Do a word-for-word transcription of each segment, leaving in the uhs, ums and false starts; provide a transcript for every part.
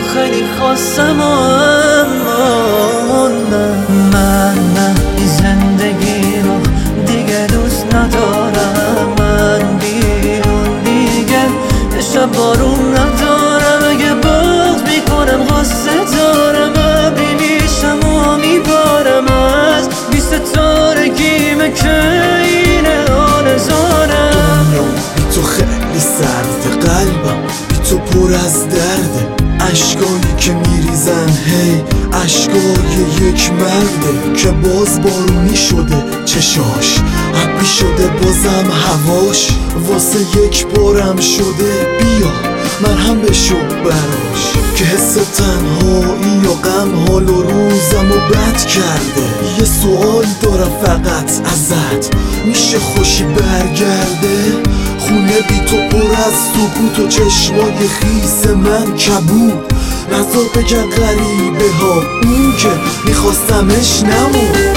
خیلی خواستم و اما نه. من نه این زندگی رو دیگه دوست ندارم، من بیرون دیگه شب بارون ندارم. اگه بغض میکنم غصه دارم، ابری میشم و میبارم از بی ستارگیم که اینه آنزارم. دنیا بی تو خیلی سرد، قلبم بی تو پر از درده. عشقایی که میریزن هی عشقای یک مرده که باز بارونی شده چشاش، ابری شده بازم هواش، واسه یک بارم شده. بیا من هم بشو براش که حس تنهایی یا غم حال و روزم و بد کرده. یه سوال دارم فقط ازت، میشه خوشی برگرده؟ خونه بی تو پر از سکوت و چشمای خیس من کبود. نظر بگن غریبه ها اون که میخواستمش نمون.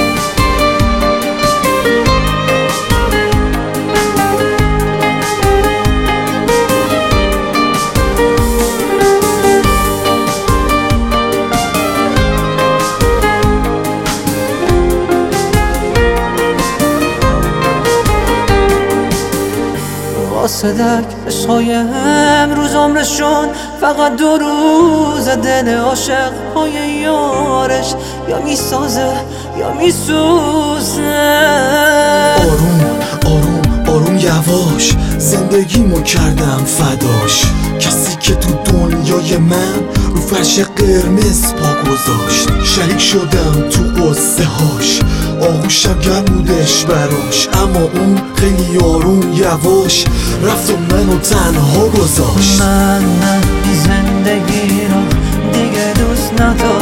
صدق عشقای امروز عمرشون فقط دو روز، دل عاشق های یارش یا میسازه یا میسوزه. آروم آروم آروم یواش زندگیمو کردم فداش، کسی که تو دنیای من رو فرش قرمز پا گذاشت. شریک شدم تو قصه هاش، آغوشم گرمودش براش، اما اون خیلی آروم یواش رفت و منو تنها گذاشت. من نه این زندگی رو دیگه دوست ندارم،